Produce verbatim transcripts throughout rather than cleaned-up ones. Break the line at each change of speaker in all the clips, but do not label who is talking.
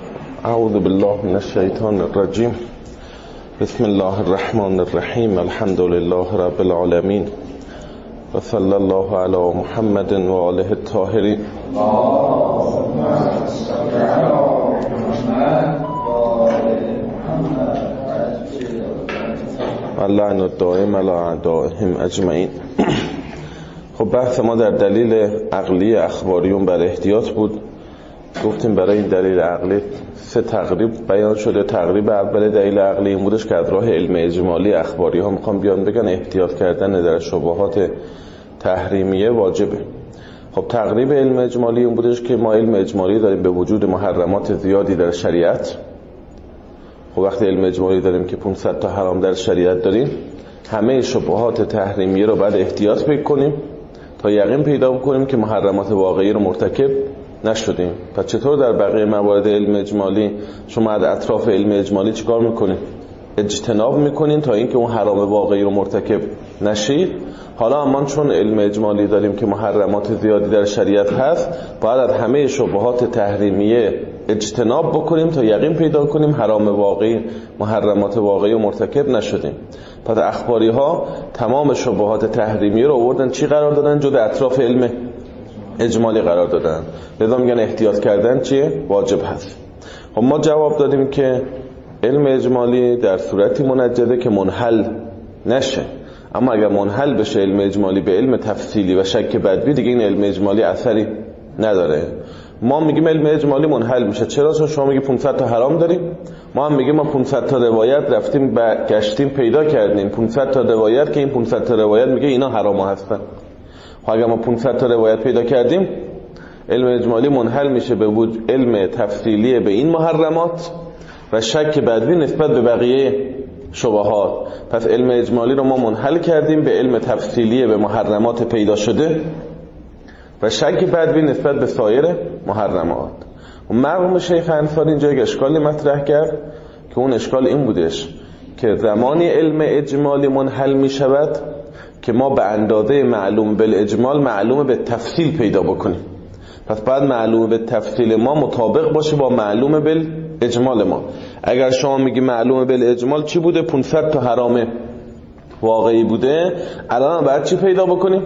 اعوذ بالله من الشیطان الرجیم. بسم الله الرحمن الرحیم. الحمد لله رب العالمین و صلی الله علی محمد و آله الطاهرین. و لعن الدائم علی اعدائهم اجمعین. خب بحث ما در دلیل عقلی اخباریون بر احتیاط بود. گفتیم برای این دلیل عقلی سه تقریب بیان شده. تقریب اول دلیل عقلی این بودش که از راه علم اجمالی اخباری ها میخوام بیان بگن احتیاط کردن در شبهات تحریمیه واجبه. خب تقریب علم اجمالی این بودش که ما علم اجمالی داریم به وجود محرمات زیادی در شریعت. خب وقتی علم اجمالی داریم که پانصد تا حرام در شریعت داریم، همه شبهات تحریمیه رو بعد احتیاط بکنیم تا یقین پیدا بکنیم که محرمات واقعی رو مرتکب نشدیم. پس چطور در بقیه موارد علم اجمالی شما از اطراف علم اجمالی چیکار میکنین؟ اجتناب میکنین تا اینکه اون حرام واقعی رو مرتکب نشید. حالا اما چون علم اجمالی داریم که محرمات زیادی در شریعت هست، باید از همه شبهات تحریمیه اجتناب بکنیم تا یقین پیدا کنیم حرام واقعی، محرمات واقعی رو مرتکب نشدیم. پس اخباری ها تمام شبهات تحریمیه رو آوردن چی قرار دادن؟ جدا اطراف علم اجمالی قرار دادن. لذا میگن احتیاط کردن چیه؟ واجب هست. خب ما جواب دادیم که علم اجمالی در صورتی منجده که منحل نشه، اما اگر منحل بشه علم اجمالی به علم تفصیلی و شک بدوی، دیگه این علم اجمالی اثری نداره. ما میگیم علم اجمالی منحل میشه. چرا؟ چون شما میگی پانصد تا حرام داریم، ما هم میگیم ما پانصد تا روایت رفتیم گشتیم پیدا کردیم پانصد تا روایت که این پانصد تا روایت میگه اینا حرام هستن. خب اگر ما پانصد تا روایت پیدا کردیم، علم اجمالی منحل میشه به وجود علم تفصیلی به این محرمات و شک بدوی نسبت به بقیه شبهات. پس علم اجمالی رو ما منحل کردیم به علم تفصیلی به محرمات پیدا شده و شک بدوی نسبت به سایر محرمات. و مرحوم شیخ انصاری اینجا یک اشکالی مطرح کرد که اون اشکال این بودش که زمانی علم اجمالی منحل میشود که ما به اندازه معلوم بالاجمال معلوم به تفصیل پیدا بکنیم. پس بعد معلوم به تفصیل ما مطابق باشه با معلوم بالاجمال ما. اگر شما میگی معلوم بالاجمال چی بوده؟ پانصد تا حرام واقعی بوده، الان بعد چی پیدا بکنیم؟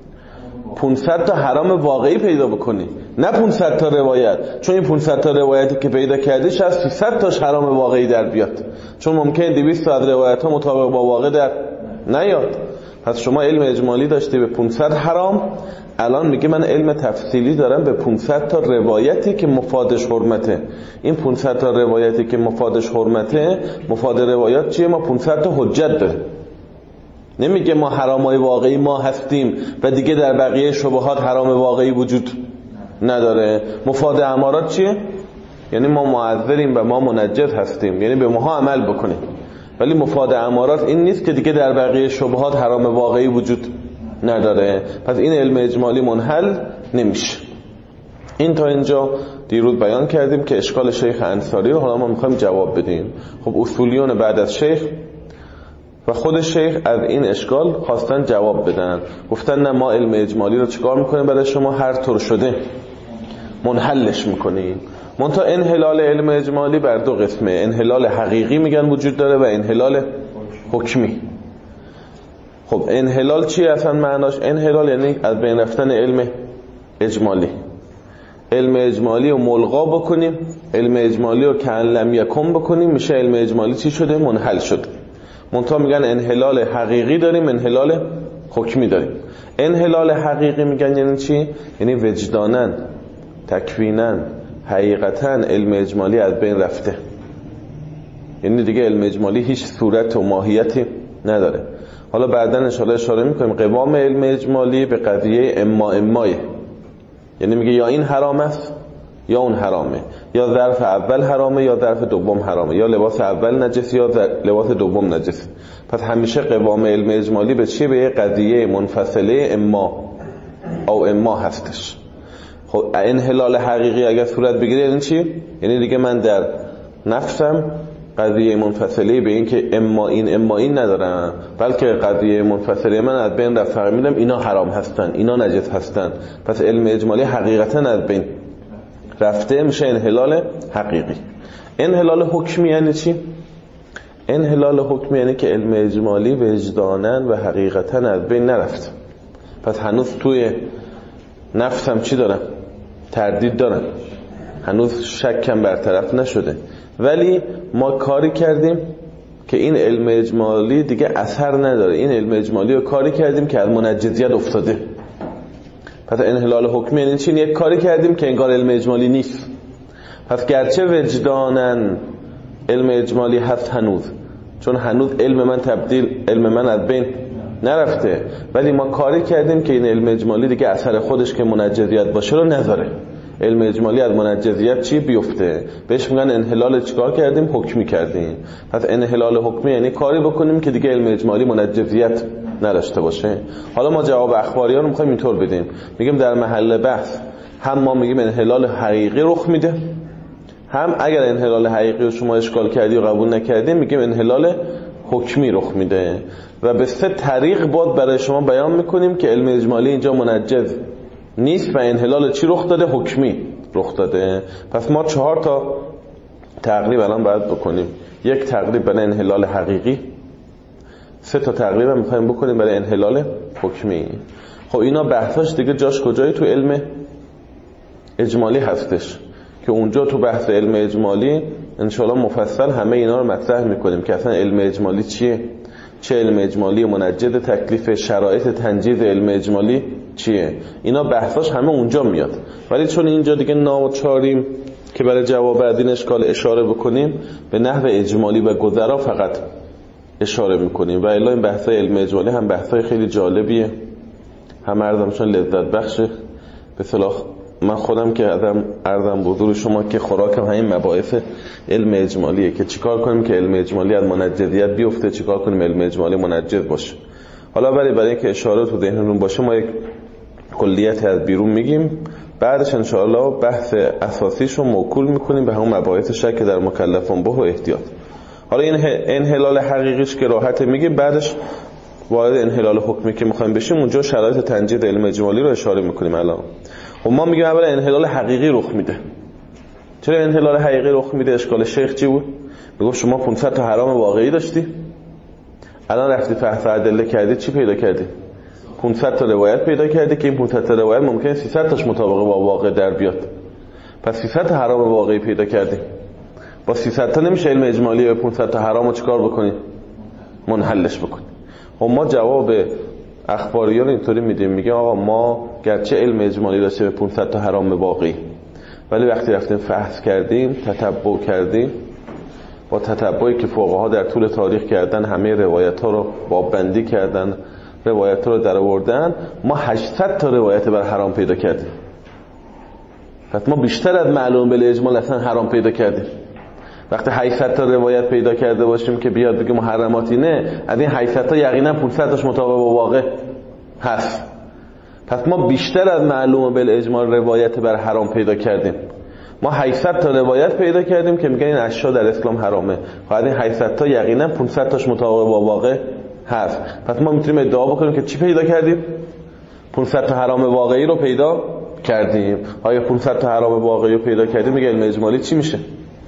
پانصد تا حرام واقعی پیدا بکنی، نه پانصد تا روایت. چون این پانصد تا روایتی که پیدا کردی شاید سیصد تاش حرام واقعی در بیاد، چون ممکنه دویست تا روایت ها مطابق با واقع در نیاد. پس شما علم اجمالی داشتی به پانصد حرام، الان میگه من علم تفصیلی دارم به پانصد تا روایتی که مفادش حرمته. این پانصد تا روایتی که مفادش حرمته، مفاد روایات چیه؟ ما پانصد تا حجت داریم. نمیگه ما حرامای واقعی ما هستیم و دیگه در بقیه شبهات حرام واقعی وجود نداره. مفاد امارات چیه؟ یعنی ما معذریم و ما منجز هستیم، یعنی به ماها عمل بکنیم. ولی مفاد امارات این نیست که دیگه در بقیه شبهات حرام واقعی وجود نداره. پس این علم اجمالی منحل نمیشه. این تا اینجا دیروز بیان کردیم که اشکال شیخ انصاری رو حالا ما میخوایم جواب بدیم. خب اصولیون بعد از شیخ و خود شیخ از این اشکال خواستن جواب بدن. گفتن نه، ما علم اجمالی رو چیکار میکنیم برای شما؟ هر طور شده منحلش میکنیم. منتها انحلال علم اجمالی بر دو قسمه. انحلال حقیقی میگن وجود داره و انحلال حکمی. خب انحلال چی اصلا معناش؟ انحلال یعنی از بین رفتن علم اجمالی. علم اجمالی رو ملغا بکنیم، علم اجمالی رو کأن لم یکن بکنیم، میشه علم اجمالی چی شده؟ منحل شده. منتها میگن انحلال حقیقی داریم، انحلال حکمی داریم. انحلال حقیقی میگن یعنی چی؟ یعنی وجدانن، تکوینن، حقیقتا علم اجمالی از بین رفته. یعنی دیگه علم اجمالی هیچ صورت و ماهیتی نداره. حالا بعداً ان شاءالله اشاره میکنیم قوام علم اجمالی به قضیه اما امایه. یعنی میگه یا این حرام است یا اون حرامه، یا ظرف اول حرامه یا ظرف دوم حرامه، یا لباس اول نجس یا لباس دوم نجس. پس همیشه قوام علم اجمالی به چیه؟ به یه قضیه منفصله اما او اما هستش. خب انحلال حقیقی اگر صورت بگیره یعنی چی؟ یعنی دیگه من در نفسم قضیه منفصله به این که اما این اما این ندارم، بلکه قضیه منفصله من از بین رفت، فهمیدم اینا حرام هستن، اینا نجس هستن. پس علم اجمالی حقیقتا از بین رفته میشه انحلال حقیقی. انحلال حکمی یعنی چی؟ انحلال حکمی یعنی که علم اجمالی وجدانن و حقیقتا از بین نرفت. پس هنوز توی نفسم چی دارم؟ تردید دارم، هنوز شکم برطرف نشده، ولی ما کاری کردیم که این علم اجمالی دیگه اثر نداره. این علم اجمالی رو کاری کردیم که از منجزیت افتاده. پس انحلال حکمی یعنی چی؟ یک کاری کردیم که انگار علم اجمالی نیست. پس گرچه وجدانن علم اجمالی هست هنوز، چون هنوز علم من تبدیل علم من از بین نرفته، ولی ما کاری کردیم که این علم اجمالی دیگه اثر خودش که منجزیت باشه رو نذاره. علم اجمالی از منجزیت چی بیفته، بهش میگن انحلال. چیکار کردیم؟ حکمی کردیم. پس انحلال حکمی یعنی کاری بکنیم که دیگه علم اجمالی منجزیت نداشته باشه. حالا ما جواب اخباریان رو میخوایم اینطور بدیم، میگیم در محل بحث هم ما میگیم انحلال حقیقی رخ میده، هم اگر انحلال حقیقی رو شما اشکال کردی و قبول نکردیم میگیم انحلال حکمی رخ میده. و به سه طریق بود برای شما بیان میکنیم که علم اجمالی اینجا منجز نیست و انحلال چی رخ داده؟ حکمی رخ داده. پس ما چهار تا تقریب الان باید بکنیم. یک تقریب برای انحلال حقیقی، سه تا تقریب هم میخوایم بکنیم برای انحلال حکمی. خب اینا بحثاش دیگه جاش کجایی؟ تو علم اجمالی هستش که اونجا تو بحث علم اجمالی انشاءالله مفصل همه اینا رو مطرح میکنیم که اصلا علم اجمالی چیه، چه علم اجمالی منجد تکلیف، شرایط تنجیز علم اجمالی چیه. اینا بحثاش همه اونجا میاد، ولی چون اینجا دیگه ناچاریم که برای جواب از این اشکال اشاره بکنیم، به نحو اجمالی و گذرا فقط اشاره میکنیم. و الا این بحثای علم اجمالی هم بحثای خیلی جالبیه، هم عرضمشون لذت بخشه. به صلاح من خودم که عرضم عرضم حضور شما که خوراکم همین مباحث علم اجمالیه که چیکار کنیم که علم اجمالی از منجزیت بیفته، چیکار کنیم علم اجمالی منجز باشه. حالا ولی برای اینکه اشاره تو ذهنتون باشه ما یک کلیتی از بیرون میگیم، بعدش انشاءالله بحث اساسیشو موکول میکنیم به همون مباحث شک در مکلفان به و احتیاط. حالا این انحلال حقیقیش که راحت میگیم، بعدش وارد انحلال حکمی که میخوایم بشیم اونجا شرایط تنجید علم اجمالی رو اشاره میکنیم. الان خب ما میگیم اولا انحلال حقیقی رخ میده. چرا انحلال حقیقی رخ میده؟ اشکال شیخ چی بود؟ میگفت شما پانصد تا حرام واقعی داشتی، الان رفتی فحص ادله کردی، چی پیدا کردی؟ پانصد تا روایت پیدا کردی که این پانصد تا روایت ممکنه سیصد تاش مطابق با واقع در بیاد. پس سیصد تا حرام واقعی پیدا کردی. با سیصد تا نمیشه علم اجمالی به پانصد تا حرامو چیکار بکنی؟ منحلش بکنی. خب ما جواب اخباریان اینطوری میدیم، میگه آقا ما گرچه علم اجمالی داشته به پانصد تا حرام واقعی، ولی وقتی رفتیم فحص کردیم، تتبع کردیم، با تتبعی که فقها در طول تاریخ کردن همه روایت ها رو باب‌بندی کردن، روایت ها رو در آوردن، ما هشتصد تا روایت بر حرام پیدا کردیم. پس ما بیشتر از معلوم بالاجمال اصلا حرام پیدا کردیم. وقتی هشتصد تا روایت پیدا کرده باشیم که بیاد بگه محرمات اینه، از این هشتصد تا یقینا پانصد تاش مطابق با واقع هست. پس ما بیشتر از معلوم بالاجمال روایت بر حرام پیدا کردیم. ما هشتصد تا روایت پیدا کردیم که میگن این اشیا در اسلام حرامه، بعد این هشتصد تا یقینا پانصد تاش مطابق با واقع هست. پس ما میتونیم ادعا بکنیم که چی پیدا کردیم؟ پانصد تا حرام واقعی رو پیدا کردیم. آیا پانصد تا حرام واقعی رو پیدا کردیم، میگه علم اجمالی چی میشه؟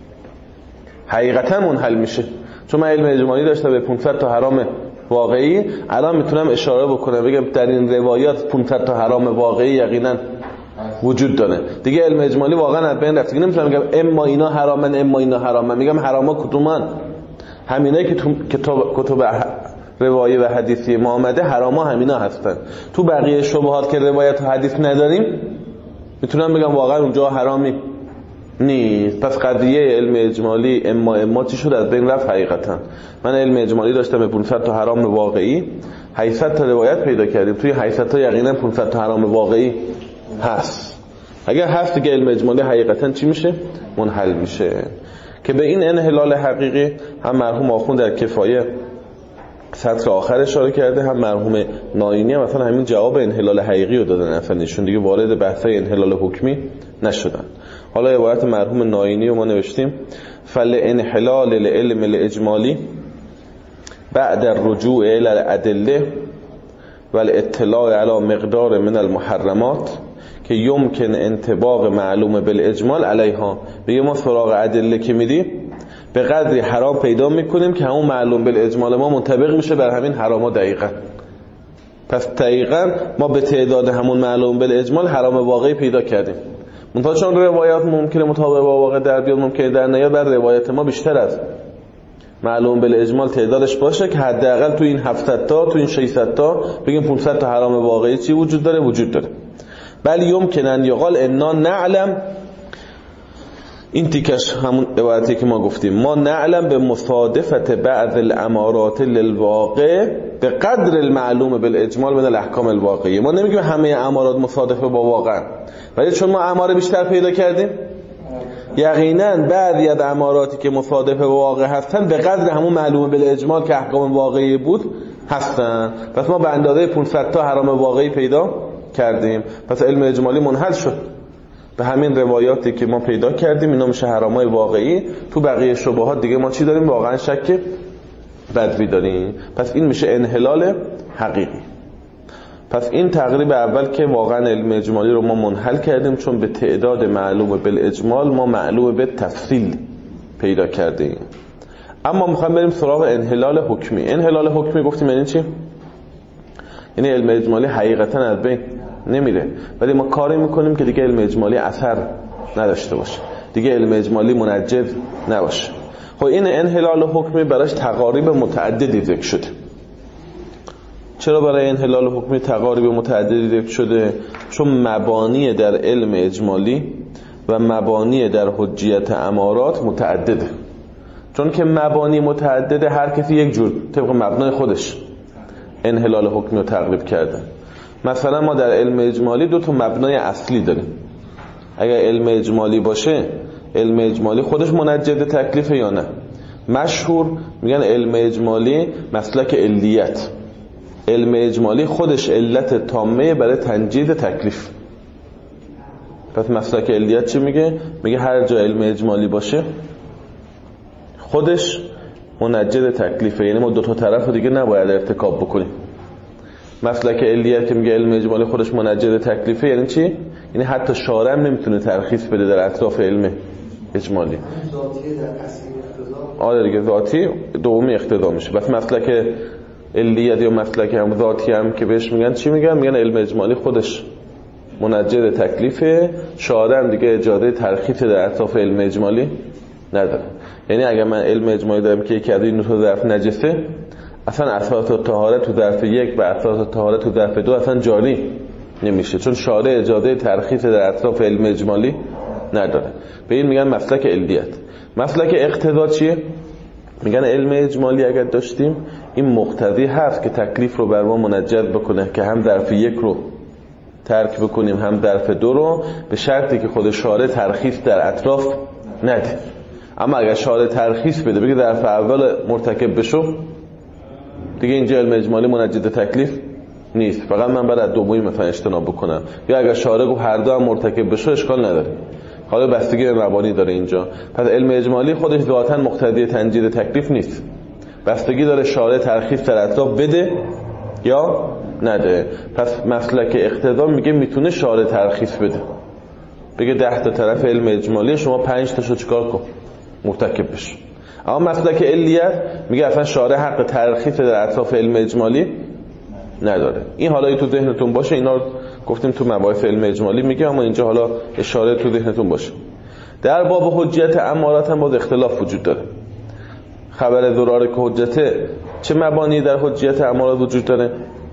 حقیقتا منحل میشه. چون من علم اجمالی داشتم به پانصد تا حرام واقعی، الان میتونم اشاره بکنم بگم در این روایات پانصد تا حرام واقعی یقینا وجود داره. دیگه علم اجمالی واقعا از بین رفت. نمیتونم بگم اما اینا حرامن اما اینا حرامن، میگم حراما کدومان؟ همینایی که تو کتاب کتب روایه و حدیثی ما آمده حراما همینا هستن. تو بقیه شبهات که روایت و حدیث نداریم میتونم بگم واقعا اونجا حرامی نیست. پس قضیه علم اجمالی اما اما چی شد؟ از بین رفت. حقیقتا من علم اجمالی داشتم به پانصد تا حرام واقعی، هشتصد تا روایت پیدا کردیم، توی هشتصد تا یقینا پانصد تا حرام واقعی هست. اگر هست دیگه علم اجمالی حقیقتا چی میشه؟ منحل میشه. که به این انحلال حقیقی هم مرحوم آخوند در کفایه سطر آخر اشاره کرده، هم مرحوم ناینی هم مثلا همین جواب انحلال حقیقی رو دادن، اصلا نشون دیگه وارد بحثای انحلال حکمی نشدن. حالا عبارت مرحوم ناینی رو ما نوشتیم: فل انحلال العلم الاجمالی بعد الرجوع الى الادله والاطلاع على مقدار من المحرمات، که یمکن انطباق معلوم بالاجمال علیها، بگه ما سراغ ادله که میدیم به قدری حرام پیدا میکنیم که همون معلوم بالاجمال ما منطبق میشه بر همین حراما دقیقاً. پس دقیقاً ما به تعداد همون معلوم بالاجمال حرام واقعی پیدا کردیم. منتها چون روایات ممکنه مطابق با واقع در بیاد، ممکنه در نیاد، بر روایت ما بیشتر از معلوم بالاجمال تعدادش باشه که حداقل تو این هفتصد تا تو این ششصد تا بگیم پانصد تا حرام واقعی چی وجود داره وجود داره. بل یمکن ان یقال انا نعلم، این تیکش همون عبارتی که ما گفتیم، ما نعلم به مصادفت بعض الامارات للواقع به قدر المعلوم بالاجمال من الاحکام الواقعی. ما نمیگیم همه امارات مصادفه با واقع، ولی چون ما اماره بیشتر پیدا کردیم یقینا بعضی از اماراتی که مصادفه با واقع هستن به قدر همون معلوم بالاجمال که احکام واقعی بود هستن. پس ما به اندازه پانصد تا حرام واقعی پیدا کردیم. پس علم اجمالی منحل شد به همین روایاتی که ما پیدا کردیم، اینا میشه حرامای واقعی. تو بقیه شبهات دیگه ما چی داریم؟ واقعا شک بدوی داریم. پس این میشه انحلال حقیقی. پس این تقریب اول که واقعا علم اجمالی رو ما منحل کردیم، چون به تعداد معلوم بالاجمال ما معلوم به تفصیل پیدا کردیم. اما میخوام بریم سراغ انحلال حکمی. انحلال حکمی گفتیم یعنی چی؟ یعنی علم اجمالی حقیقتا از بین نمیره، ولی ما کاری میکنیم که دیگه علم اجمالی اثر نداشته باشه، دیگه علم اجمالی منجز نباشه. خب این انحلال حکمی براش تقاریب متعددی ذکر شده. چرا برای انحلال حکمی تقاریب متعددی ذکر شده؟ چون مبانی در علم اجمالی و مبانی در حجیت امارات متعدده. چون که مبانی متعدده، هر کسی یک جور طبق مبنای خودش انحلال حکمی رو تقریب کرده. مثلا ما در علم اجمالی دو تا مبنای اصلی داریم. اگر علم اجمالی باشه، علم اجمالی خودش منجد تکلیفه یا نه؟ مشهور میگن علم اجمالی مسلک علیت، علم اجمالی خودش علت تامه برای تنجید تکلیف. پس مسلک علیت چی میگه؟ میگه هر جا علم اجمالی باشه خودش منجد تکلیفه، یعنی ما دو تا طرف دیگه نباید ارتکاب بکنیم. مسلک علیت که میگه علم اجمالی خودش منجد تکلیفه یعنی چی؟ یعنی حتی شارع هم نمیتونه ترخیص بده در اطراف علم اجمالی.
ذاتی در اصلی اقتضا.
آره دیگه، ذاتی دومی اقتضا میشه. بس مسلک علیت یا مسلک هم ذاتی هم که بهش میگن چی میگن؟ میگن علم اجمالی خودش منجد تکلیفه، شارع هم دیگه اجازه ترخیص در اطراف علم اجمالی نداره. یعنی اگر من علم اجمالی دارم که یکی از این دو تا ظرف نجسه، اصلا اساس طهارت تو ظرف یک و اساس طهارت تو ظرف دو اصلا جاری نمیشه، چون شارع اجازه ترخیص در اطراف علم اجمالی نداره. به این میگن مسلک علیت. مسلک اقتضا چیه؟ میگن علم اجمالی اگر داشتیم این مقتضی هست که تکلیف رو بر ما منجد بکنه که هم ظرف یک رو ترک بکنیم هم ظرف دو رو، به شرطی که خود شارع ترخیص در اطراف نده. اما اگر شارع ترخیص بده بگه ظرف اول مرتکب بشو، دیگه اینجا علم اجمالی منجد تکلیف نیست، فقط من باید از دومی مثلا اجتناب بکنم. یا اگر شارع گفت هر دو هم مرتکب بشو اشکال نداره، حالا بستگی به مبانی داره اینجا. پس علم اجمالی خودش ذاتاً مقتضی تنجید تکلیف نیست، بستگی داره شارع ترخیص در اطراف بده یا نده. پس مسلک اقتضا میگه میتونه شارع ترخیص بده، بگه ده تا طرف علم اجمالی شما پنج تاشو چیکار کن؟ مرتکب بشو. اما مسلک علیت میگه اصلا شارع حق ترخیص در اطراف علم اجمالی نداره. این حالا تو ذهنتون باشه، اینا رو گفتیم تو مباحث علم اجمالی میگه، اما اینجا حالا اشاره تو ذهنتون باشه. در باب حجیت امارات هم باز اختلاف وجود داره. خبر ضرار که حجته چه مبانی در حجیت امارات وجود داره؟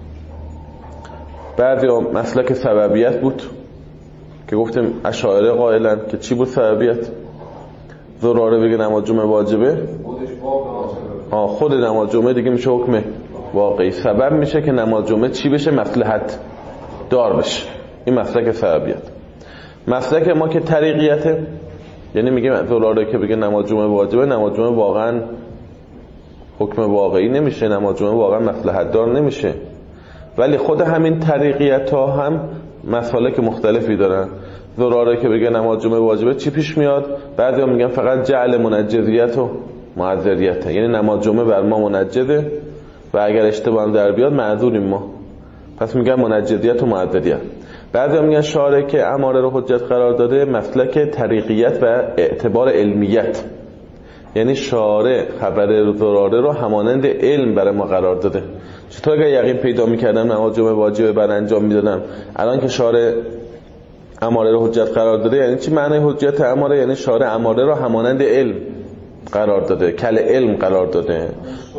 بعضی مسلک سببیت بود که گفتیم اشاعره قائلن که چی بود سببیت؟ ضراره بگه نماز جمعه واجبه، آه خود نماز جمعه دیگه میشه حکم واقعی، سبب میشه که نماز جمعه چی بشه؟ مصلحت دار بشه. این مسلک سببیت. مسلک ما که طریقیته، یعنی میگه ضراره که بگه نماز جمعه واجبه، نماز جمعه واقعا حکم واقعی نمیشه، نماز جمعه واقعا مصلحت دار نمیشه. ولی خود همین طریقیت ها هم مسالک مختلفی دارن. ضراره که بگه نماز جمعه واجبه چی پیش میاد؟ بعضیا میگن فقط جعل منجزیت و معذریت، یعنی نماز جمعه بر ما منجزه و اگر اشتباه در بیاد معذوریم ما، پس میگن منجزیت و معذریت. بعضی میگن شارع که اماره رو حجت قرار داده مسلک طریقیت و اعتبار علمیت، یعنی شارع خبر ضراره رو همانند علم برای ما قرار داده. چطور اگر یقین پیدا میکردم نماز جمعه واجبه بر انجام میدادم، الان که شارع اماره رو حجت قرار داده یعنی چی معنی حجت اماره؟ یعنی شارع اماره رو همانند علم قرار داده، کل علم قرار داده.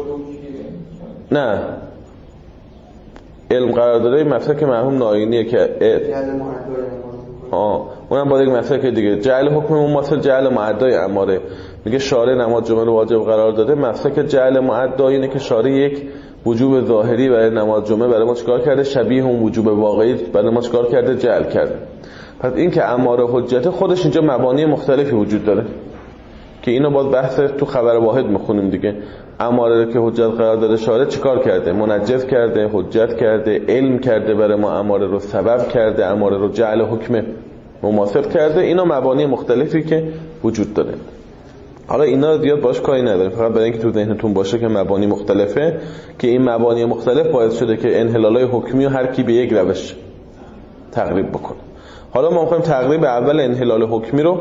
نه علم قرار داده این مسئله که مرحوم ناینیه که آه اونم با یک مسئله دیگه جعل حکم مماثل جعل معدای اماره. میگه شارع نماز جمعه رو واجب قرار داده، مسئله که جعل معدای اینه که شارع یک وجوب ظاهری برای نماز جمعه برای ما چیکار کرده، شبیه اون وجوب واقعی برای ما چیکار کرده، جعل کرده. پس این که اماره حجت خودش اینجا مبانی مختلفی وجود داره که اینو باز بحث تو خبر واحد میخونیم دیگه. اماره رو که حجت قرار داده شارع چیکار کرده، منجز کرده، حجت کرده، علم کرده برای ما، اماره رو سبب کرده، اماره رو جعل حکم مماثل کرده. اینا مبانی مختلفی که وجود داره. حالا اینا زیاد باش کاری نداریم، فقط برای اینکه تو ذهنتون باشه که مبانی مختلفه، که این مبانی مختلف باعث شده که انحلالای حکمی و هر کی به یک روش تقریب بکنه. حالا ما می‌خوایم تقریب اول انحلال حکمی رو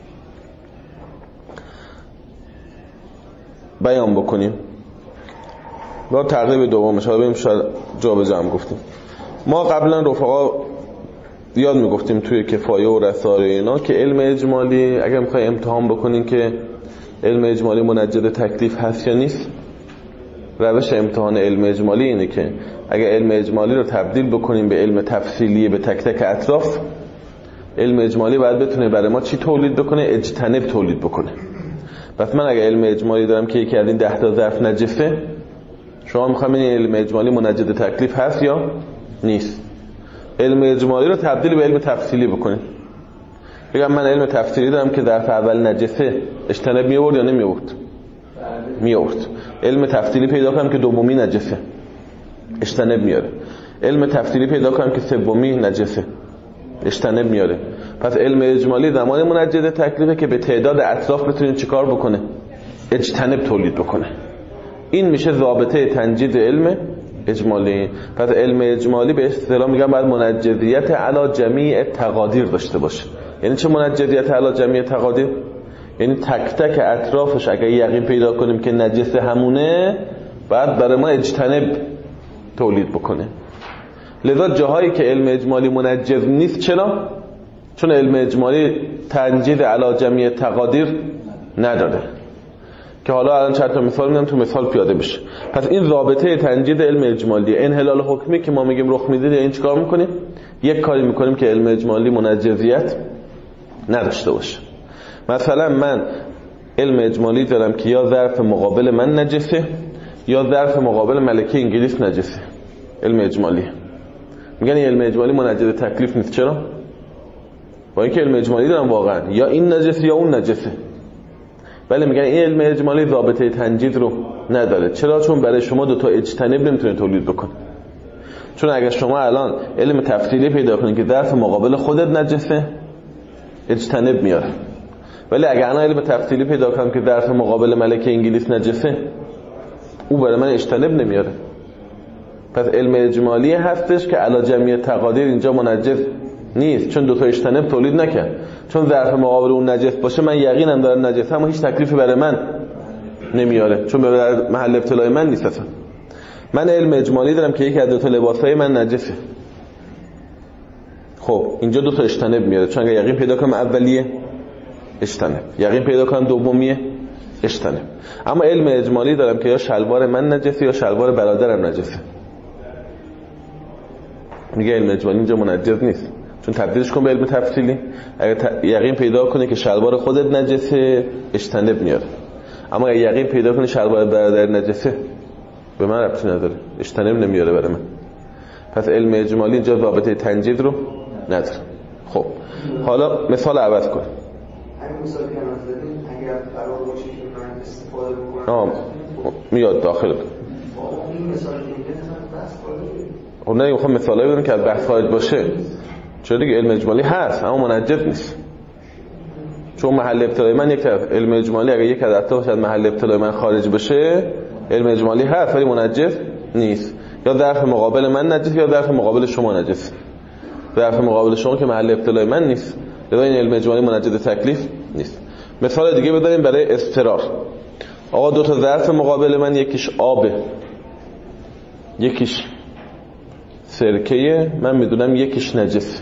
بیان بکنیم و تقریب دومش حالا بریم شاید جا به جا هم گفتیم. ما قبلا رفقا یاد میگفتیم توی کفایه و رساله اینا که علم اجمالی اگر میخوای امتحان بکنین که علم اجمالی منجد تکلیف هست یا نیست، روش امتحان علم اجمالی اینه که اگر علم اجمالی رو تبدیل بکنیم به علم تفصیلی به تک تک اطراف، علم اجمالی باید بتونه برای ما چی تولید بکنه، اجتناب تولید بکنه. پس من اگر علم اجمالی دارم که یکی از این ده تا ظرف نجسه، شما میخوایم این علم اجمالی منجد تکلیف هست یا نیست، علم اجمالی رو تبدیل به علم تفصیلی بکنید. بگم من علم تفصیلی دارم که ظرف اول نجسه، اجتناب میورد یا نمیورد؟ میورد. علم تفصیلی پیدا کنم که دومی نجسه، اجتناب میاره. علم تفصیلی پیدا کنم که سومی نجسه، اجتناب میاره. پس علم اجمالی زمان منجد تکلیفه که به تعداد اطراف بتونید چیکار بکنه، اجتناب تولید بکنه. این میشه ضابطه تنجید علم اجمالی. پس علم اجمالی به اصطلاح میگم باید منجزیت علی جمیع تقادیر داشته باشه. یعنی چه منجزیت علی جمیع تقادیر؟ یعنی تک تک اطرافش اگر یقین پیدا کنیم که نجس همونه، بعد برای ما اجتناب تولید بکنه. لذا جاهایی که علم اجمالی منجز نیست، چرا؟ چون علم اجمالی تنجید علی جمیع تقادیر نداره، که حالا الان چند تا مثال میدم تو مثال پیاده بشه. پس این ضابطه تنجید علم اجمالی. انحلال حکمی که ما میگیم رخ میده، این چیکار میکنیم؟ یک کاری میکنیم که علم اجمالی منجزیت نداشته باشه. مثلا من علم اجمالی دارم که یا ظرف مقابل من نجسه یا ظرف مقابل ملکه انگلیس نجسه. علم اجمالی میگن این علم اجمالی منجز تکلیف نیست. چرا؟ با اینکه علم اجمالی دارم واقعا یا این نجسه یا اون نجسه، ولی میگن این علم اجمالی ضابطه تنجید رو نداره. چرا؟ چون برای شما دو تا اجتناب نمیتونه تولید بکنه. چون اگر شما الان علم تفصیلی پیدا کنید که ظرف مقابل خودت نجسه، اجتناب میاره. ولی اگر انا علم تفصیلی پیدا کنم که ظرف مقابل ملکه انگلیس نجسه، او برای من اجتناب نمیاره. پس علم اجمالی هستش که علی جمیع تقادیر اینجا منجز نیست، چون دو تا اجتناب تولید نکرد. چون ظرف مقابل اون نجس باشه، من یقینم دارم نجس، اما هیچ تکلیفی برای من نمیاره، چون به محل ابتلای من نیست اصلا. من علم اجمالی دارم که یکی از دو تا لباسای من نجسه. خب اینجا دو تا اجتناب میاره، چون اگه یقین پیدا کنم اولیه اجتناب، یقین پیدا کنم دومیه اجتناب. اما علم اجمالی دارم که یا شلوار من نجسه یا شلوار برادرم نجسه. میگه علم اجمالی اینجا منجز نیست، چون تبدیلش کن به علم تفصیلی. اگر ت... یقین پیدا کنه که شلوار خودت نجسه، اجتناب میاره. اما اگر یقین پیدا کنه شلوار برادر نجسه، به من ربطی نداره، اجتناب نمیاره برای من. پس علم اجمالی اینجا ضابطه تنجید رو نداره. خب حالا مثال عوض کن.
همین مثال که من زدیم اگر قرار باشه که من استفاده بکنم،
آه میاد داخل.
این مثال که میگه بحث خارج.
خب نه، میخوام مثالایی بدم که از بحث خارج باشه. چرا دیگه علم اجمالی هست اما منجز نیست. چون محل ابتلای من یک طرف، علم اجمالی اگه یک از اطرافش از محل ابتلای من خارج بشه، علم اجمالی هست ولی منجز نیست. یا ظرف مقابل من نجس یا ظرف مقابل شما نجس. ظرف مقابل شما که محل ابتلای من نیست، لذا این علم اجمالی منجد تکلیف نیست. مثال دیگه بذاریم برای اضطرار. آقا دو تا ظرف مقابل من، یکیش آبه یکیش سرکه، من میدونم یکیش نجسه.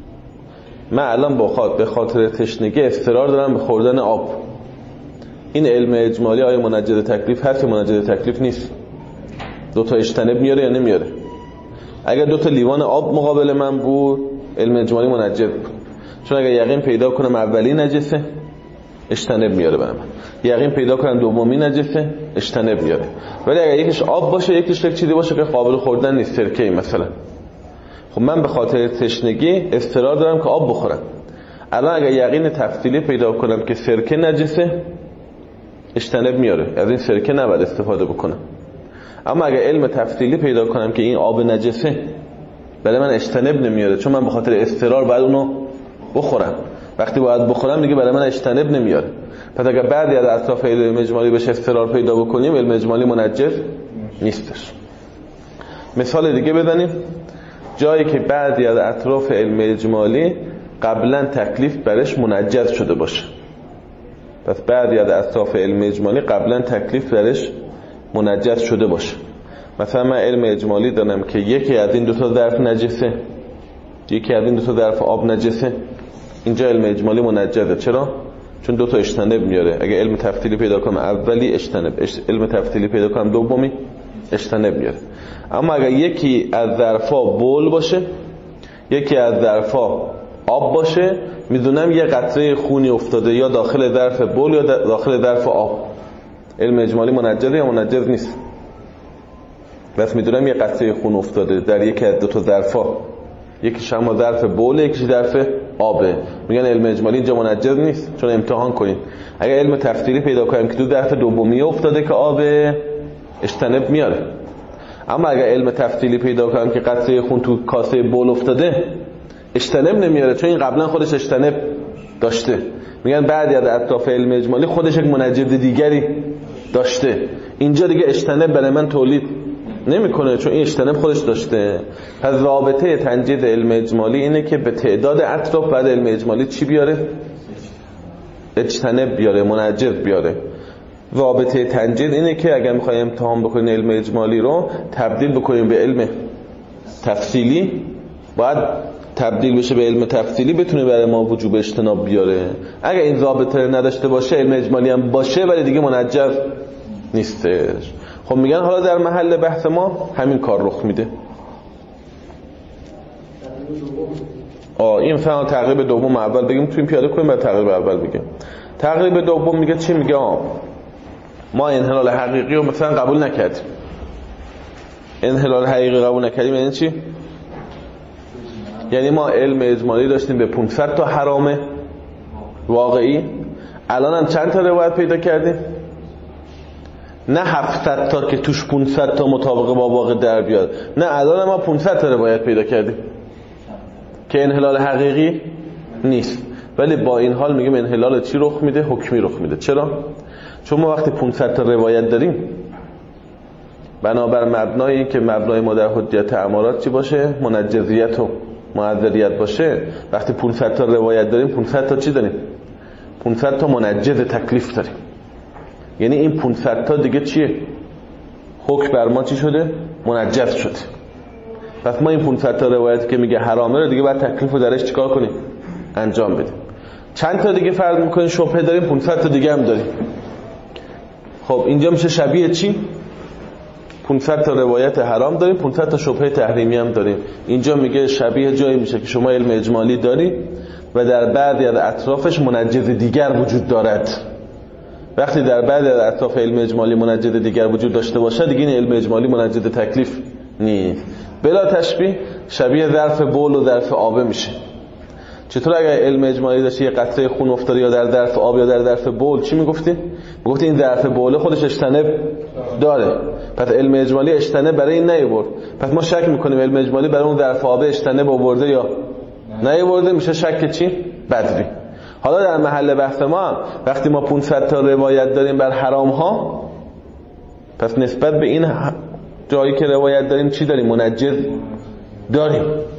من الان با به خاطر تشنگی اضطرار دارم به خوردن آب. این علم اجمالی آیا منجد تکلیف هست یا منجد تکلیف نیست؟ دو تا اجتناب میاره یا نمیاره؟ اگر دو تا لیوان آب مقابل من بود علم اجمالی منجد بود، چون اگر یقین پیدا کنم اولی نجسه اجتناب میاره برام، یقین پیدا کنم دومی نجسه اجتناب میاره. ولی اگر یکیش آب باشه یکیش یک چیزی باشه که قابل خوردن نیست، سرکه مثلا، خب من به خاطر تشنگی اضطرار دارم که آب بخورم. الان اگر یقین تفصیلی پیدا کنم که سرکه نجسه اجتناب میاره، از این سرکه نباید استفاده بکنم. اما اگر علم تفصیلی پیدا کنم که این آب نجسه، برای من اجتناب نمیاره، چون من به خاطر اضطرار باید اونو بخورم. وقتی باید بخورم دیگه برای من اجتناب نمیاره. پس اگر بعدی از اطراف علم اجمالی بشه اضطرار پیدا بکنیم علم اجمالی منجد نیستش. مثال دیگه بزنیم، جایی که بعضی از اطراف علم اجمالی قبلا تکلیف برش منجز شده باشه. پس بعضی از اطراف علم اجمالی قبلا تکلیف برش منجز شده باشه. مثلا من علم اجمالی دارم که یکی از این دو تا ظرف نجسه، یکی از این دو تا ظرف آب نجسه، اینجا علم اجمالی منجزه. چرا؟ چون دو تا اجتناب میاره. اگه علم تفصیلی پیدا کنم اولی اجتناب، علم تفصیلی پیدا کنم دومی اجتناب میاره. اما اگر یکی از ظرفا بول باشه یکی از ظرفا آب باشه، میدونم یه قطره خونی افتاده یا داخل ظرف بول یا داخل ظرف آب، علم اجمالی منجزه یا منجز نیست؟ بس میدونم یه قطره خون افتاده در یکی از دو تا ظرفا، یکیش هم ظرف بول یکیش ظرف آبه، میگن علم اجمالی اینجا منجز نیست. چون امتحان کنین اگر علم تفصیلی پیدا کنیم که دو ظرف دومی افتاده که آبه اجتناب میاره. اما اگر علم تفصیلی پیدا کنم که قطره خون تو کاسه بول افتاده اجتناب نمیاره، چون این قبلا خودش اجتناب داشته. میگن بعدی از اطراف علم اجمالی خودش یک منجد دیگری داشته، اینجا دیگه اجتناب برای من تولید نمیکنه چون این اجتناب خودش داشته. پس رابطه تنجید علم اجمالی اینه که به تعداد اطراف بعد علم اجمالی چی بیاره؟ اجتناب بیاره، منجز بیاره. رابطه تنجید اینه که اگر میخوایم امتحان بکنیم علم اجمالی رو تبدیل بکنیم به علم تفصیلی، باید تبدیل بشه به علم تفصیلی بتونه برای ما وجوب اجتناب بیاره. اگر این رابطه نداشته باشه علم اجمالی هم باشه ولی دیگه منجز نیستش. خب میگن حالا در محل بحث ما همین کار رخ میده. آه این مثلا تقریب دوم اول بگیم تو این پیاده کنیم بعد تقریب اول بگیم. تقریب دوم میگه چی؟ میگه آه ما انحلال حقیقی رو مثلا قبول نکردیم. انحلال حقیقی قبول نکردیم یعنی چی؟ یعنی ما علم اجمالی داشتیم به پانصد تا حرام واقعی، الان هم چند تا روایت پیدا کردیم؟ نه هفتصد تا که توش پانصد تا مطابق با واقع در بیاد، نه الان ما پانصد تا روایت پیدا کردیم که انحلال حقیقی نیست. ولی با این حال میگیم انحلال چی رخ میده؟ حکمی رخ میده. چرا؟ چون ما وقتی پانصد تا روایت داریم بنابر مبنای این که مبنای ما در حجیت امارات چی باشه؟ منجزیت و معذریت باشه. وقتی پانصد تا روایت داریم پانصد تا چی داریم؟ پانصد تا منجز تکلیف داریم. یعنی این پانصد تا دیگه چیه؟ حکم بر ما چی شده؟ منجز شده. پس ما این پانصد تا روایتی که میگه حرامه رو دیگه باید تکلیف رو درش چیکار کنیم؟ انجام بدیم. چند تا دیگه فرض میکنیم شبهه داریم؟ پانصد تا دیگه هم داریم. خب اینجا میشه شبیه چی؟ پانصد تا روایت حرام داریم، پانصد تا شبهه تحریمی هم داریم. اینجا میگه شبیه جایی میشه که شما علم اجمالی داری و در بعضی از اطرافش منجز دیگر وجود دارد. وقتی در بعضی از اطراف علم اجمالی منجز دیگر وجود داشته باشه دیگه این علم اجمالی منجز تکلیف نیست. بلا تشبیه شبیه ظرف بول و ظرف آب میشه. چطور اگر علم اجمالی داشته یه قطره خون افتاده یا در ظرف آب یا در ظرف بول چی میگفتی؟ میگفتی این ظرف بول خودش اجتناب داره، پس علم اجمالی اجتناب برای این نیورد. پس ما شک میکنیم علم اجمالی برای اون ظرف آب اجتناب آورده یا نیورده، میشه شک چی؟ بدوی. حالا در محل بحث ما وقتی ما پانصد تا روایت داریم بر حرام ها، پس نسبت به این جایی که روایت داریم چی داریم؟ منجز داریم.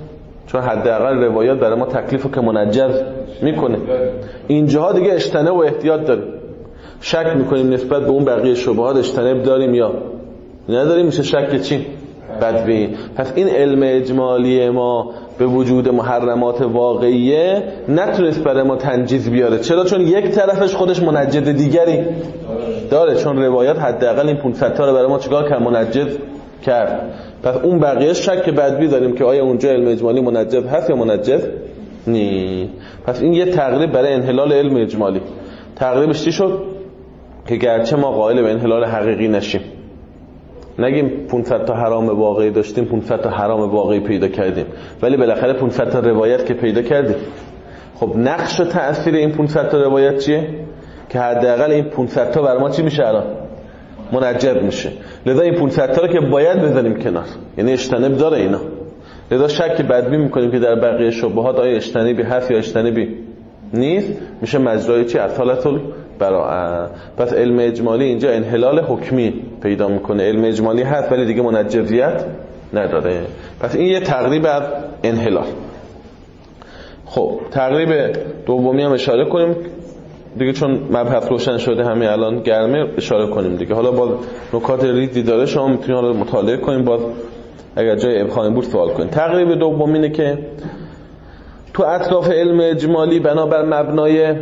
چون حداقل روایات برای ما تکلیفو که منجز میکنه. اینجاها دیگه اجتناب و احتیاط داریم، شک میکنیم نسبت به اون بقیه شبهات اجتناب داریم یا نداریم، میشه شک چی؟ بدبین. پس این علم اجمالی ما به وجود محرمات واقعیه نتونست برای ما تنجیز بیاره. چرا؟ چون یک طرفش خودش منجد دیگری داره، چون روایات حداقل این پانصد تا رو برای ما چیکار کرد؟ منجد کرد. پس اون بقیه شک بدبی داریم که آیا اونجا علم اجمالی منجد هست یا منجد نی. پس این یه تقریب برای انحلال علم اجمالی. تقریبش چی شد؟ که گرچه ما قائل به انحلال حقیقی نشیم، نگیم پانصد تا حرام واقعی داشتیم پانصد تا حرام واقعی پیدا کردیم، ولی بالاخره پانصد تا روایت که پیدا کردیم. خب نقش و تأثیر این پانصد تا روایت چیه؟ که حداقل این پانصد تا برای ما چی میشه؟ الان منجد میشه. لذا این پانصد تا رو که باید بزنیم کنار، یعنی اجتناب داره اینا. لذا شک بدبی میکنیم که در بقیه شبهات آیا اجتنابی هست یا اجتنابی نیست، میشه مجرای چی؟ اصالت براءه. پس علم اجمالی اینجا انحلال حکمی پیدا میکنه، علم اجمالی هست ولی دیگه منجزیت نداره. پس این یه تقریب از انحلال. خب تقریب دومی هم اشاره کنیم دیگه، چون مبحث روشن شده همین الان گرمه، اشاره کنیم دیگه. حالا باز نکات ریزی داره، شما میتونید حالا مطالعه کنیم، باز اگر جای ابهامی بود سوال کنید. تقریب دوم اینه که تو اطراف علم اجمالی بنابر مبنای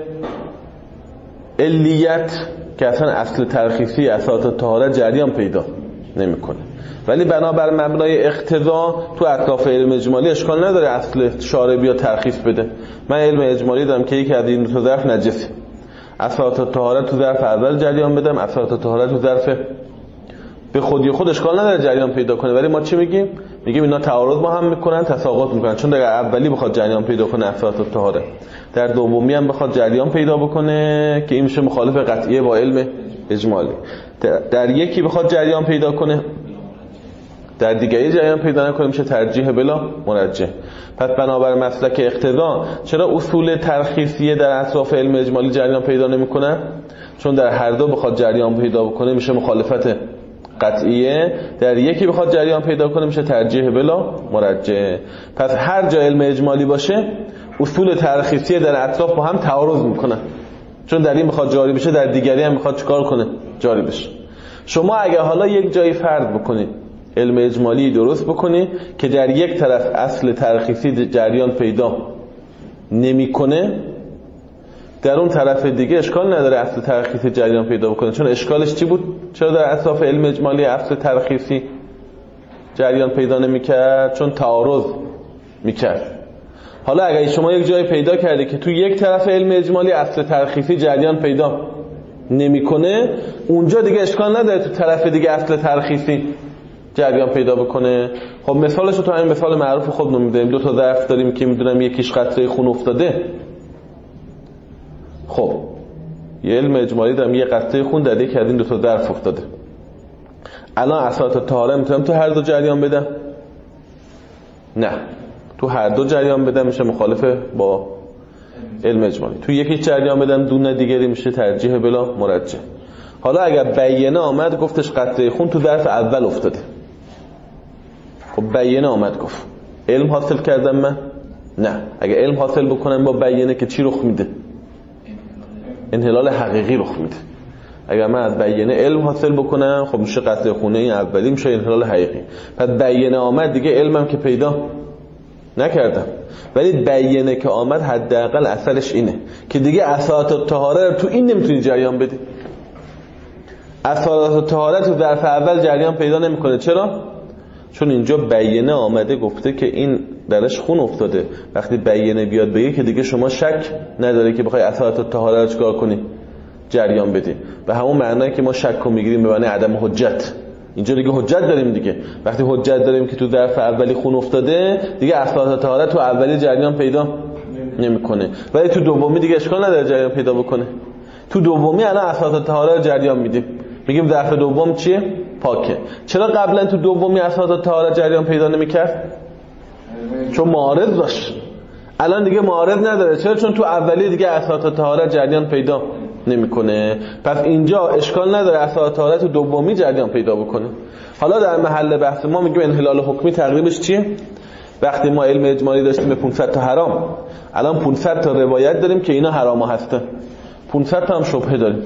علیت که اصلا اصل ترخیصی اساس طهارت جریان پیدا نمیکنه، ولی بنابر مبنای اقتضا تو اطراف علم اجمالی اشکال نداره اصل شارع بیا ترخیص بده. من علم اجمالی دارم که یکی از این دو تا ظرف نجسی، اساس طهارت تو ظرف اول جریان بدم، اساس طهارت تو ظرف به خودی خود اشکال نداره جریان پیدا کنه، ولی ما چی میگیم؟ میگیم اینا تعارض با هم میکنن، تساقط میکنن. چون در اولی بخواد جریان پیدا کنه اساس طهارت، در دومی هم بخواد جریان پیدا بکنه که این میشه مخالف قطعیه با علم اجمالی. در یکی بخواد جریان پیدا کنه، در دیگری جریان پیدا نکنه، میشه ترجیح بلا مرجح. پس بنابر مسلک اقتضا چرا اصول ترخیصیه در اطراف علم اجمالی جریان پیدا نمیکنه؟ چون در هر دو بخواد جریان پیدا بکنه میشه مخالفت قطعیه، در یکی بخواد جریان پیدا کنه میشه ترجیح بلا مرجح. پس هر جا علم اجمالی باشه اصول ترخیصیه در اطراف با هم تعارض میکنن، چون در این بخواد جاری بشه در دیگری هم میخواد چیکار کنه؟ جاری بشه. شما اگه حالا یک جایی فرض بکنید علم اجمالی درست بکنید که در یک طرف اصل ترخیصی جریان پیدا نمیکنه، در اون طرف دیگه اشکال نداره اصل ترخیصی جریان پیدا بکنه. چون اشکالش چی بود؟ چرا در اطراف علم اجمالی اصل ترخیصی جریان پیدا نمیکرد؟ چون تعارض میکرد. حالا اگر شما یک جای پیدا کرده که تو یک طرف علم اجمالی اصل ترخیصی جریان پیدا نمیکنه، اونجا دیگه اشکال نداره تو طرف دیگه اصل ترخیصی جریان پیدا بکنه. خب مثالش رو تو همین مثال معروف خودمون می‌ذاریم. دو تا ظرف داریم که میدونم یکیش قطره خون افتاده. خب یه علم اجمالی دارم یه قطره خون در یک از این دو تا ظرف افتاده. الان اساس طهارت میتونم تو هر دو جریان بدم؟ نه، تو هر دو جریان بدم میشه مخالف با علم اجمالی. تو یکی جریان بدم دون دیگری میشه ترجیح بلا مرجح. حالا اگر بیانه آمد گفتش قطره خون تو ظرف اول افتاده، خب بیانه آمد گفت علم حاصل کردم من؟ نه. اگر علم حاصل بکنم با بیانه که چی رخ میده؟ انحلال حقیقی رخ میده. اگر من از بیانه علم حاصل بکنم خب میشه قطره خونه این اولی میشه انحلال حقیقی. پس بیانه آمد دیگه علمم که پیدا نکردم، ولی بیانه که آمد حداقل اصلش اینه که دیگه اساسات طهارت تو این نمیتونی جریان بدی. اساسات طهارت تو ظرف اول جریان پیدا نمیکنه. چرا؟ چون اینجا بیانه آمده گفته که این درش خون افتاده. وقتی بیانه بیاد بگه که دیگه شما شک نداره که بخوای اساسات طهارت چیکار کنی؟ جریان بدی. به همون معنایی که ما شک رو میگیریم به معنی عدم حجت، اینجا دیگه حجت داریم دیگه. وقتی حجت داریم که تو ظرف اولی خون افتاده، دیگه اساسات طهارت تو اولی جریان پیدا نمیکنه، ولی تو دومی دیگه اشکال نداره جریان پیدا بکنه. تو دومی الان اساسات طهارت جریان میدیم، میگیم ظرف دوم چیه؟ پاکه. چرا قبلا تو دومی اساسات طهارت جریان پیدا نمیکرد؟ چون معارض داشت. الان دیگه معارض نداره. چرا؟ چون تو اولی دیگه اساسات طهارت جریان پیدا نمیکنه. پس اینجا اشکال نداره اساسات طهارت دومی جریان پیدا بکنه. حالا در محل بحث ما میگیم انحلال حکمی تقریبش چیه؟ وقتی ما علم اجمالی داشتیم به پانصد تا حرام، الان پانصد تا روایت داریم که اینا حرام هستن، پانصد تا هم شبهه داریم.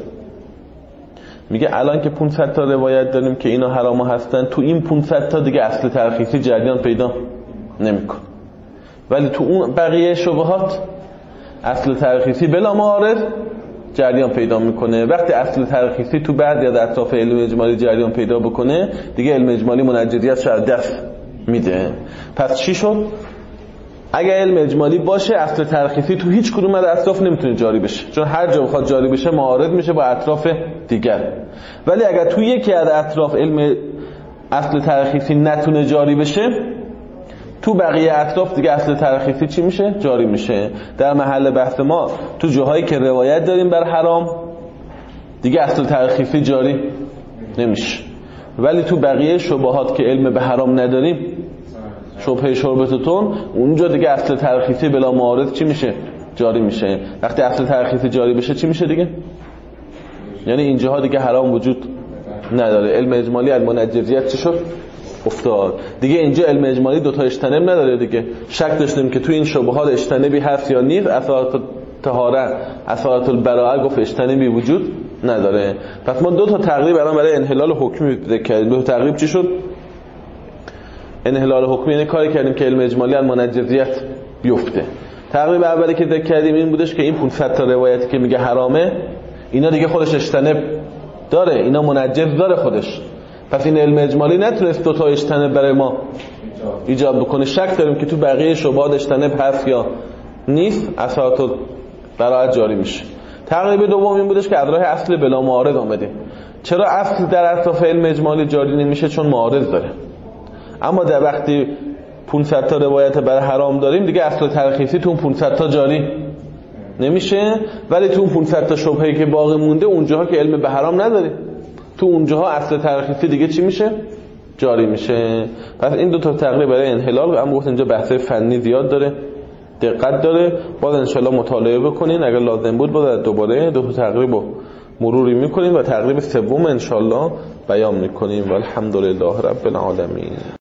میگه الان که پانصد تا روایت داریم که اینا حرام هستن، تو این پانصد تا دیگه اصل ترخیصی جریان پیدا نمیکنه، ولی تو اون بقیه شبهات اصل ترخیصی بلا معارض جریان پیدا میکنه. وقتی اصل ترخیصی تو بعضی از اطراف علم اجمالی جریان پیدا بکنه، دیگه علم اجمالی منجزیتش رو دست میده. پس چی شد؟ اگر علم اجمالی باشه، اصل ترخیصی تو هیچ کدوم از اطراف نمیتونه جاری بشه، چون هر جا بخواد جاری بشه معارض میشه با اطراف دیگر. ولی اگر تو یکی از اطراف علم اصل ترخیصی نتونه جاری بشه، تو بقیه اطراف دیگه اصل ترخیصی چی میشه؟ جاری میشه. در محل بحث ما تو جاهایی که روایت داریم بر حرام، دیگه اصل ترخیصی جاری نمیشه، ولی تو بقیه شبهات که علم به حرام نداریم، شبهه شربتتون، اونجا دیگه اصل ترخیصی بلا معارض چی میشه؟ جاری میشه. وقتی اصل ترخیصی جاری بشه چی میشه دیگه؟ یعنی اینجاها دیگه حرام وجود نداره. علم اجمالی از منجزیت چی شد؟ افتاد. دیگه اینجا علم اجمالی دوتا اجتناب نداره دیگه. شک داشتیم که تو این شبهات اجتنابی هست یا نیست، اثرات طهارت، اثرات البراءه گفت اجتنابی وجود نداره. پس ما دو تا تقریب الان برای انحلال حکمی ذکر کردیم. دو تا تقریب چی شد؟ انحلال حکمی، یعنی کاری کردیم که علم اجمالی از منجزیت بیفته. تقریب اولی که ذکر کردیم این بودش که این پانصد تا روایتی که میگه حرامه، اینا دیگه خودش اجتناب داره، اینا منجز داره خودش. پس این علم اجمالی نتونست دو تا اجتناب برای ما ایجاد بکنه. شک داریم که تو بقیه شبهات اجتناب هست یا نیست، اثرات براءت جاری میشه. تقریب دوم این بودش که از راه اصل بلا معارض آمده. چرا اصل در اطراف علم اجمالی جاری نمیشه؟ چون معارض داره. اما در وقتی پانصد تا روایت بر حرام داریم، دیگه اصل ترخیصی تو پانصد تا جاری نمیشه، ولی تو پانصد تا شبهه‌ای که باقی مونده، اونجاها که علم به حرام نداره، تو اونجاها اصل ترخیصی دیگه چی میشه؟ جاری میشه. پس این دو تا تقریب برای انحلال، اما گفت اینجا بحث فنی زیاد داره، دقت داره، باز انشالله مطالعه بکنین، اگر لازم بود باز دوباره دو تا تقریب رو مروری میکنیم و تقریب سوم انشالله بیان میکنیم. والحمدلله رب العالمین.